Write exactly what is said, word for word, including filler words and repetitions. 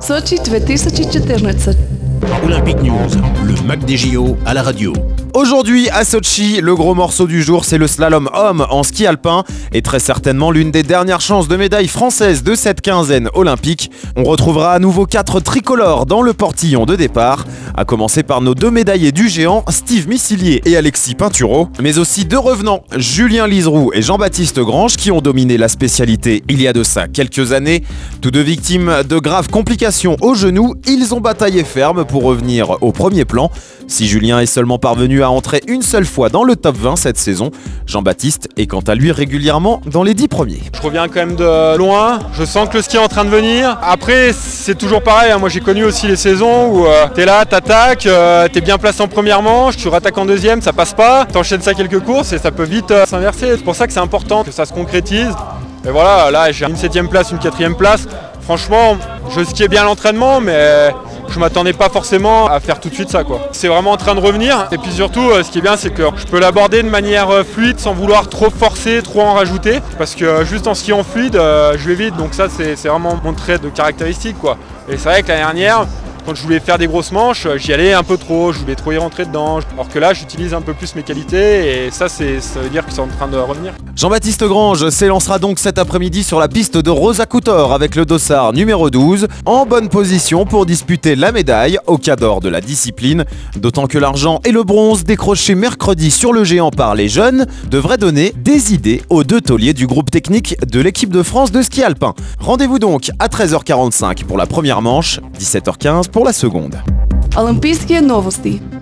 Sochi две тысячи четырнадцать. Olympique News, le Mac des J O à la radio. Aujourd'hui à Sochi, le gros morceau du jour, c'est le slalom homme en ski alpin et très certainement l'une des dernières chances de médaille française de cette quinzaine olympique. On retrouvera à nouveau quatre tricolores dans le portillon de départ, à commencer par nos deux médaillés du géant, Steve Missilier et Alexis Pinturo, mais aussi deux revenants, Julien Liseroux et Jean-Baptiste Grange, qui ont dominé la spécialité il y a de ça quelques années. Tous deux victimes de graves complications au genou, ils ont bataillé ferme pour revenir au premier plan. Si Julien est seulement parvenu à entrer une seule fois dans le top vingt cette saison, Jean-Baptiste est quant à lui régulièrement dans les dix premiers. Je reviens quand même de loin, je sens que le ski est en train de venir. Après, c'est toujours pareil, hein. Moi j'ai connu aussi les saisons où euh, t'es là, t'attaques, euh, t'es bien placé en première manche, tu rattaques en deuxième, ça passe pas, t'enchaînes ça quelques courses et ça peut vite euh, s'inverser. C'est pour ça que c'est important que ça se concrétise. Et voilà, là j'ai une septième place, une quatrième place. Franchement, je skiais bien l'entraînement, mais je m'attendais pas forcément à faire tout de suite ça, quoi. C'est vraiment en train de revenir. Et puis surtout, ce qui est bien, c'est que je peux l'aborder de manière fluide sans vouloir trop forcer, trop en rajouter. Parce que juste en skiant fluide, je vais vite. Donc ça, c'est, c'est vraiment mon trait de caractéristique, quoi. Et c'est vrai que l'année dernière, quand je voulais faire des grosses manches, j'y allais un peu trop, je voulais trop y rentrer dedans. Alors que là, j'utilise un peu plus mes qualités et ça, c'est, ça veut dire que c'est en train de revenir. Jean-Baptiste Grange s'élancera donc cet après-midi sur la piste de Rosa Couture avec le dossard numéro douze, en bonne position pour disputer la médaille au cadre de la discipline. D'autant que l'argent et le bronze décrochés mercredi sur le géant par les jeunes devraient donner des idées aux deux tauliers du groupe technique de l'équipe de France de ski alpin. Rendez-vous donc à treize heures quarante-cinq pour la première manche, dix-sept heures quinze pour la seconde. Олимпийские новости.